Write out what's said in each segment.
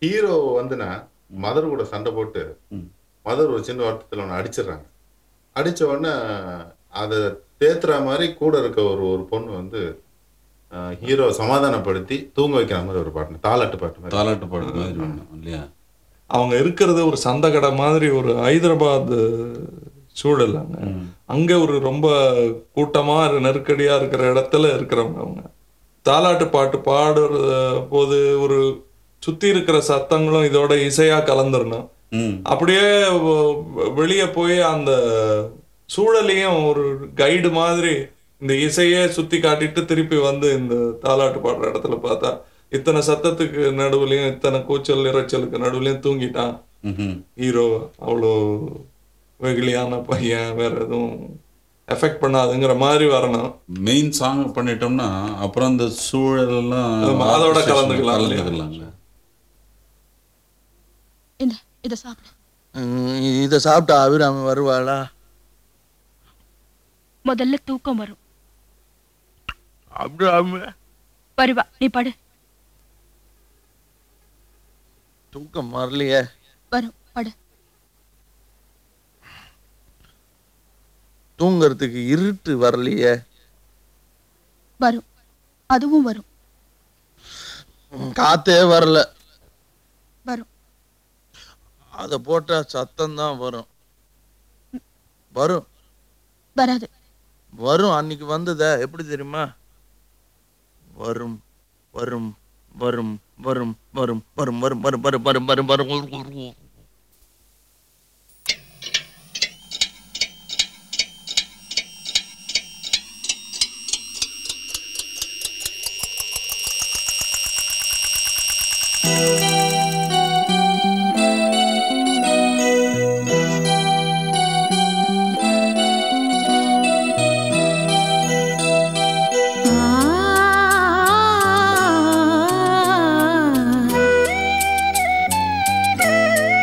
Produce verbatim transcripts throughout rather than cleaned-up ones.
Hero வந்துனா mother கூட சண்டை போட்டு ம். மதர் ஒரு சின்ன வருத்தத்தில் ஒன்று அடிச்சிடுறாங்க. அடிச்ச உடனே அதை தேத்துற மாதிரி கூட இருக்க ஒரு ஒரு பொண்ணு வந்து ஹீரோ சமாதானப்படுத்தி தூங்க வைக்கிற மாதிரி ஒரு பாட்டு, தாலாட்டு பாட்டு மாதிரி. தாலாட்டு பாட்டு மாதிரி வேணும் இல்லையா? அவங்க இருக்கிறது ஒரு சந்தகடை மாதிரி ஒரு ஹைதராபாத் சூழல். அங்க ம். அங்கே ஒரு ரொம்ப கூட்டமாக நெருக்கடியாக இருக்கிற இடத்துல இருக்கிறவங்க. அவங்க தாலாட்டு பாட்டு பாடுற போது ஒரு சுற்றி இருக்கிற சத்தங்களும் இதோட இசையாக கலந்துடணும். ம். அப்படியே வெளியே போய் அந்த சூழலையும் ஒரு கைடு மாதிரி இந்த இசையே சுற்றி காட்டிட்டு திருப்பி வந்து இந்த தாலாட்டு பாடுற இடத்துல பார்த்தா இத்தனை சத்தத்துக்கு நடுவுலையும் இத்தனை கூச்சல் இறைச்சலுக்கு நடுவுலையும் தூங்கிட்டான் ம்ஹும். ஹீரோ. அவ்வளோ வெகுளியான பையன், வேற எதுவும் எஃபெக்ட் பண்ணாதுங்கிற மாதிரி வரணும். மெயின் சாங் பண்ணிட்டோம்னா அப்புறம் அந்த சூழலெல்லாம் ஆமா, அதோட கலந்துக்கலாம் இல்லையா? கலந்துக்கலாங்க. இந்த இதை சாப்பிடு. இதை சாப்பிட்டா அபிராமி வருவாளா? முதல்ல தூக்கம் வரும். அபிராமி வருவா, நீ படு. தூக்கம் வரலையே. வரும், படு. தூங்கறதுக்கு இருட்டு வரலையே. வரும், அதுவும் வரும். காத்தே வரல. வரும். அத போட்டா சத்தம் தான் வரும். வரும் வராது. வரும். அன்னைக்கு வந்ததா எப்படி தெரியுமா? வரும் வரும் வரும் வரும் வரும் வரும் வரும் வரும் வரும் வரும் வரும் வரும் வரும். ஆ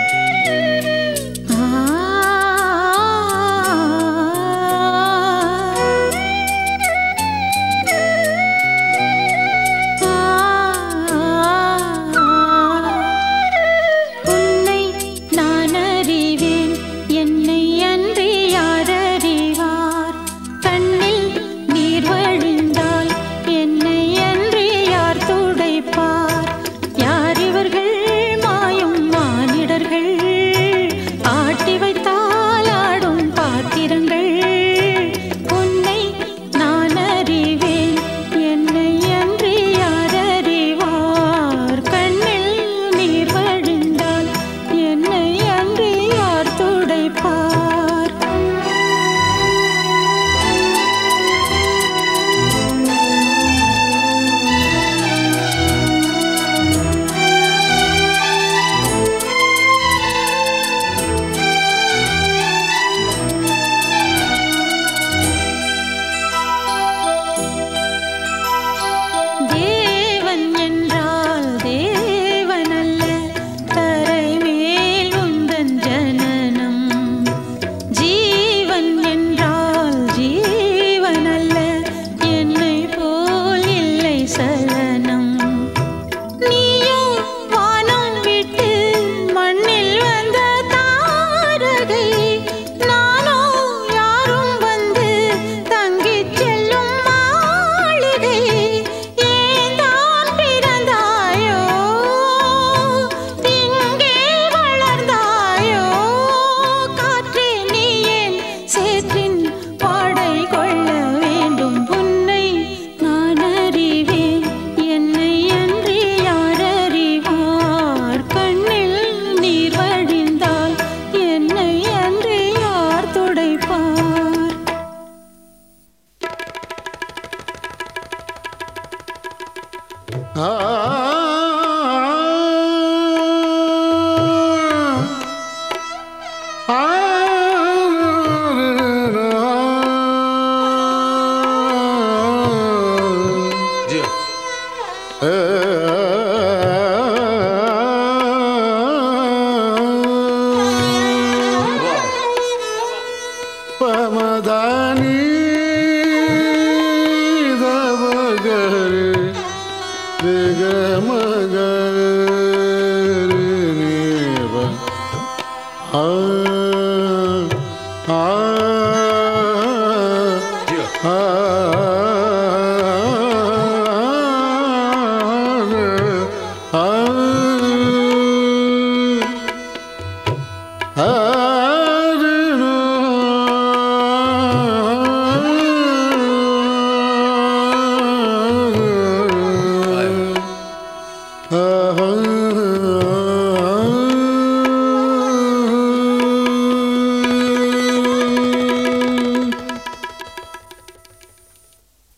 ஆ